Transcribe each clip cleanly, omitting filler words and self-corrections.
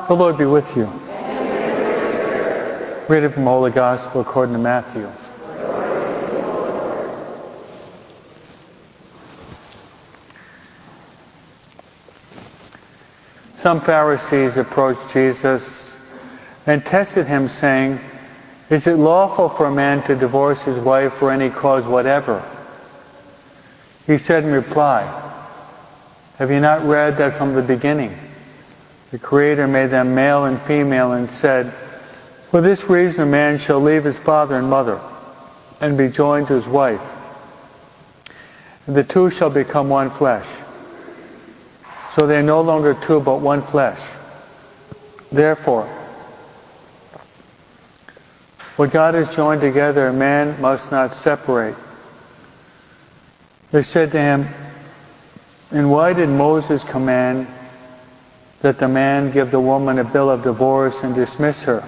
The Lord be with you. Reading from Holy Gospel according to Matthew. Some Pharisees approached Jesus and tested him, saying, "Is it lawful for a man to divorce his wife for any cause whatever?" He said in reply, "Have you not read that from the beginning? The Creator made them male and female and said, 'For this reason a man shall leave his father and mother and be joined to his wife, and the two shall become one flesh.' So they are no longer two but one flesh. Therefore, what God has joined together, a man must not separate." They said to him, "And why did Moses command that the man give the woman a bill of divorce and dismiss her?"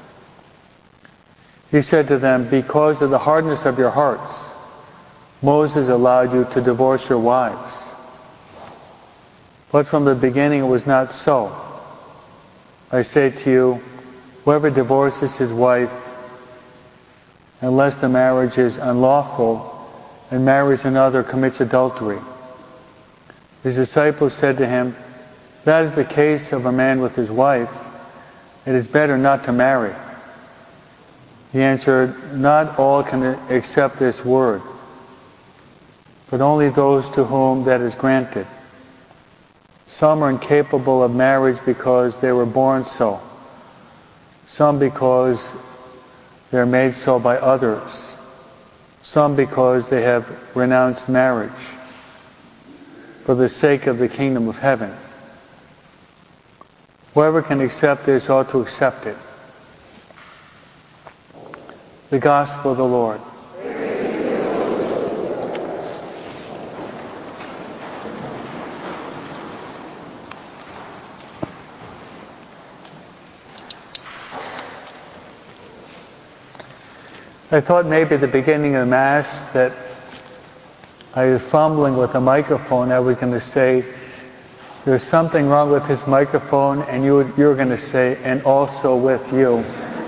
He said to them, "Because of the hardness of your hearts, Moses allowed you to divorce your wives. But from the beginning it was not so. I say to you, whoever divorces his wife, unless the marriage is unlawful, and marries another, commits adultery." His disciples said to him, "If that is the case of a man with his wife, it is better not to marry." He answered, "Not all can accept this word, but only those to whom that is granted. Some are incapable of marriage because they were born so. Some because they are made so by others. Some because they have renounced marriage for the sake of the kingdom of heaven. Whoever can accept this ought to accept it." The Gospel of the Lord. I thought maybe at the beginning of the Mass that I was fumbling with the microphone. I was going to say, "There's something wrong with his microphone," and you were going to say, "and also with you."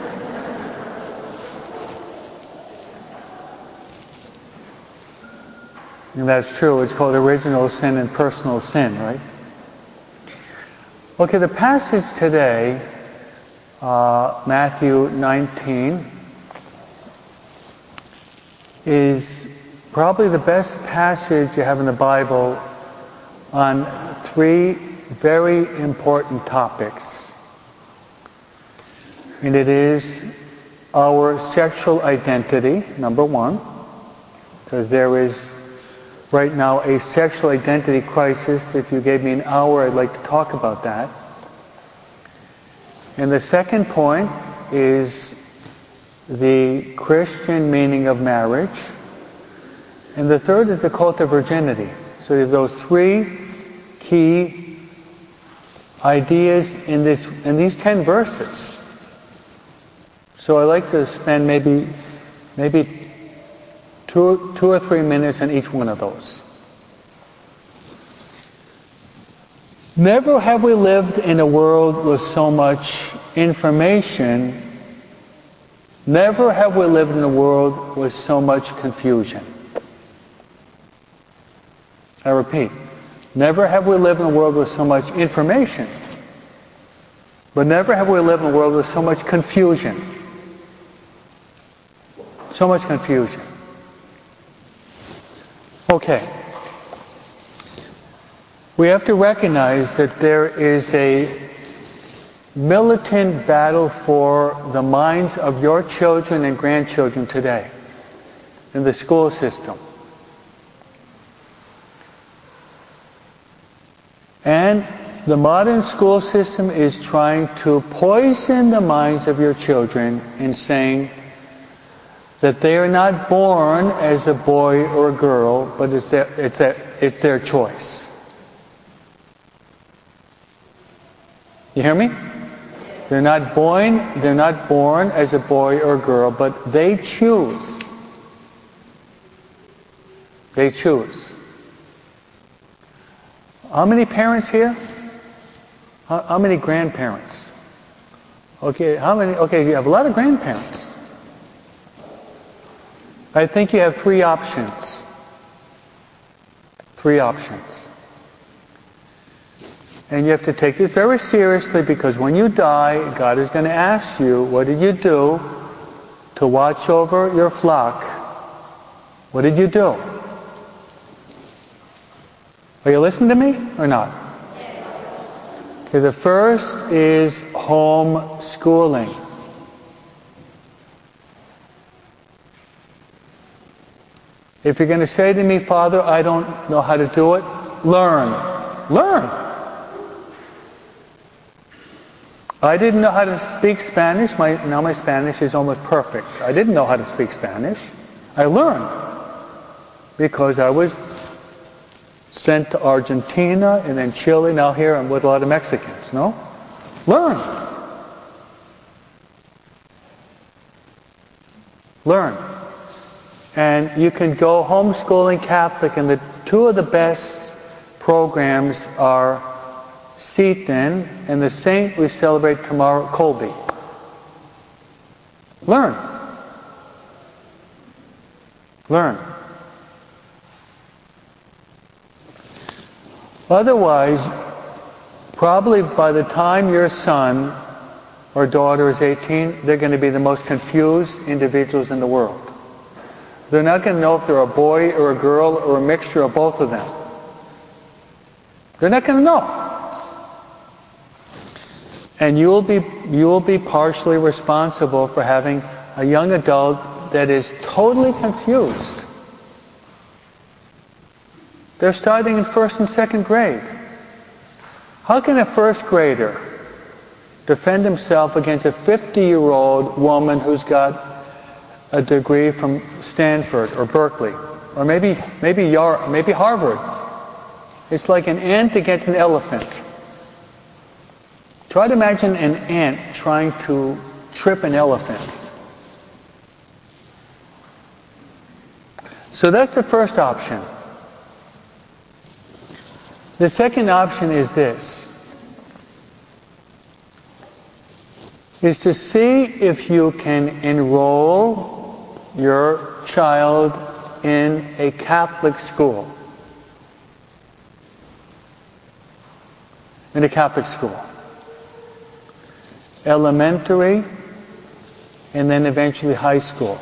And that's true. It's called original sin and personal sin, right? Okay, the passage today, Matthew 19, is probably the best passage you have in the Bible on three very important topics. And it is our sexual identity, number one, because there is right now a sexual identity crisis. If you gave me an hour, I'd like to talk about that. And the second point is the Christian meaning of marriage. And the third is the cult of virginity. So you have those three key ideas in these 10 verses. So I'd like to spend maybe two or 3 minutes on each one of those. Never have we lived in a world with so much information. Never have we lived in a world with so much confusion. I repeat, never have we lived in a world with so much information, but never have we lived in a world with so much confusion. So much confusion. Okay. We have to recognize that there is a militant battle for the minds of your children and grandchildren today in the school system. And the modern school system is trying to poison the minds of your children in saying that they are not born as a boy or a girl, but it's their choice. You hear me? They're not born as a boy or a girl, but they choose. They choose. How many parents here? How many grandparents? Okay, how many? Okay, you have a lot of grandparents. I think you have three options. Three options. And you have to take this very seriously, because when you die, God is going to ask you, what did you do to watch over your flock? What did you do? Are you listening to me or not? Okay, the first is homeschooling. If you're going to say to me, Father, I don't know how to do it, learn. Learn. I didn't know how to speak Spanish. Now my Spanish is almost perfect. I didn't know how to speak Spanish. I learned because I was sent to Argentina and then Chile. Now here I'm with a lot of Mexicans. No? Learn. Learn. And you can go homeschooling Catholic, and the two of the best programs are Seton and the saint we celebrate tomorrow, Colby. Learn. Learn. Otherwise, probably by the time your son or daughter is 18, they're going to be the most confused individuals in the world. They're not going to know if they're a boy or a girl or a mixture of both of them. They're not going to know. And you will be partially responsible for having a young adult that is totally confused. They're starting in first and second grade. How can a first grader defend himself against a 50-year-old woman who's got a degree from Stanford or Berkeley or maybe Harvard? It's like an ant against an elephant. Try to imagine an ant trying to trip an elephant. So that's the first option. The second option is this, is to see if you can enroll your child in a Catholic school. In a Catholic school. Elementary, and then eventually high school.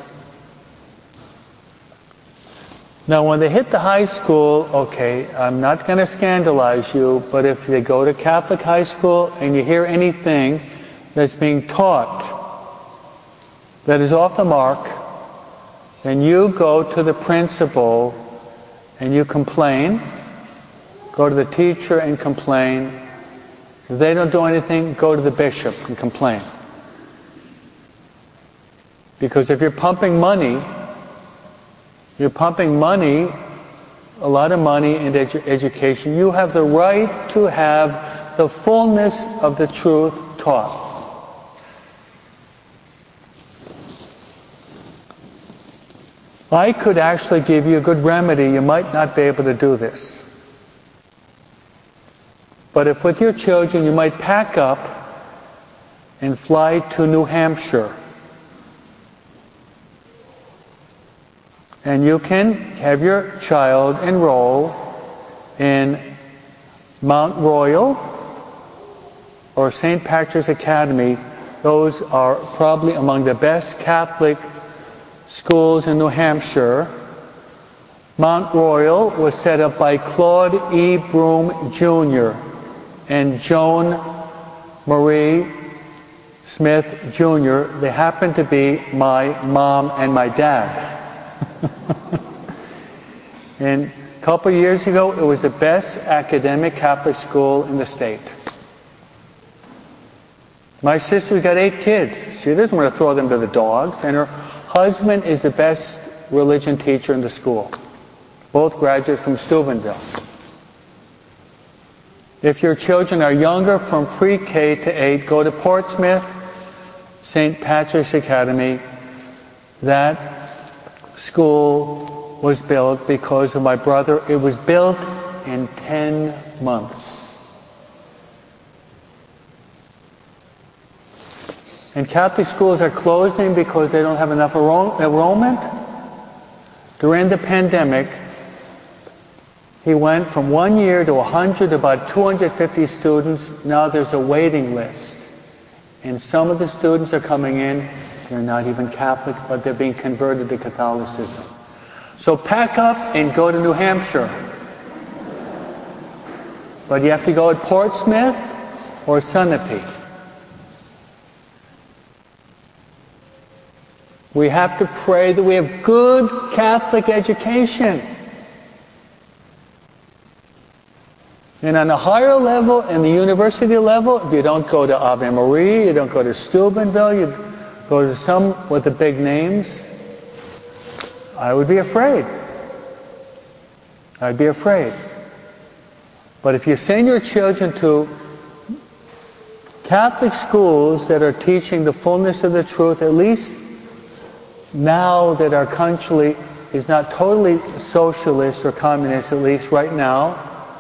Now when they hit the high school, okay, I'm not going to scandalize you, but if they go to Catholic high school and you hear anything that's being taught that is off the mark, then you go to the principal and you complain. Go to the teacher and complain. If they don't do anything, go to the bishop and complain. Because if you're pumping money, a lot of money into education, you have the right to have the fullness of the truth taught. I could actually give you a good remedy. You might not be able to do this. But if with your children you might pack up and fly to New Hampshire, and you can have your child enroll in Mount Royal or St. Patrick's Academy. Those are probably among the best Catholic schools in New Hampshire. Mount Royal was set up by Claude E. Broome Jr. and Joan Marie Smith Jr. They happen to be my mom and my dad. And a couple of years ago, it was the best academic Catholic school in the state. My sister's got 8 kids. She doesn't want to throw them to the dogs. And her husband is the best religion teacher in the school. Both graduates from Steubenville. If your children are younger, from pre-K to 8, go to Portsmouth, St. Patrick's Academy. That school was built because of my brother. It was built in 10 months. And Catholic schools are closing because they don't have enough enrollment. During the pandemic, he went from 1 year to 100 to about 250 students. Now there's a waiting list. And some of the students are coming in, they're not even Catholic, but they're being converted to Catholicism. So pack up and go to New Hampshire. But you have to go at Portsmouth or Sunapee. We have to pray that we have good Catholic education. And on a higher level, in the university level, if you don't go to Ave Maria, you don't go to Steubenville, you go to some with the big names, I would be afraid. I'd be afraid. But if you send your children to Catholic schools that are teaching the fullness of the truth, at least now that our country is not totally socialist or communist, at least right now,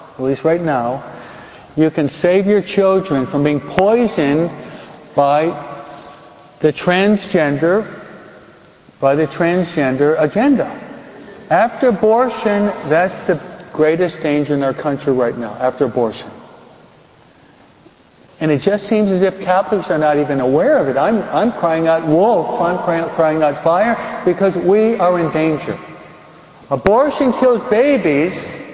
you can save your children from being poisoned by the transgender agenda. After abortion, that's the greatest danger in our country right now, after abortion. And it just seems as if Catholics are not even aware of it. I'm crying out wolf, I'm crying out fire, because we are in danger. Abortion kills babies.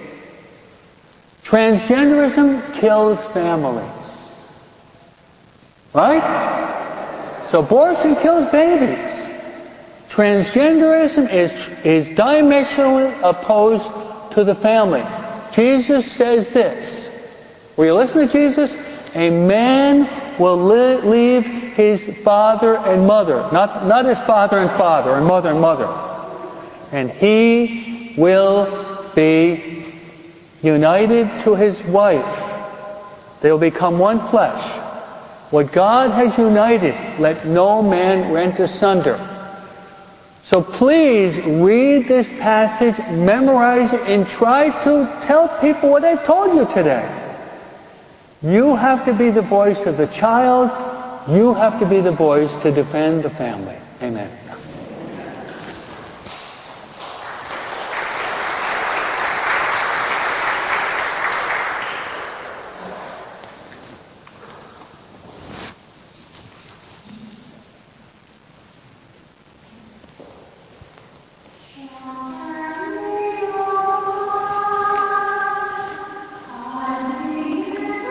Transgenderism kills families. Right? So abortion kills babies. Transgenderism is diametrically opposed to the family. Jesus says this. Will you listen to Jesus? A man will leave his father and mother. Not his father and mother and mother. And he will be united to his wife. They will become one flesh. What God has united, let no man rent asunder. So please read this passage, memorize it, and try to tell people what I've told you today. You have to be the voice of the child. You have to be the voice to defend the family. Amen.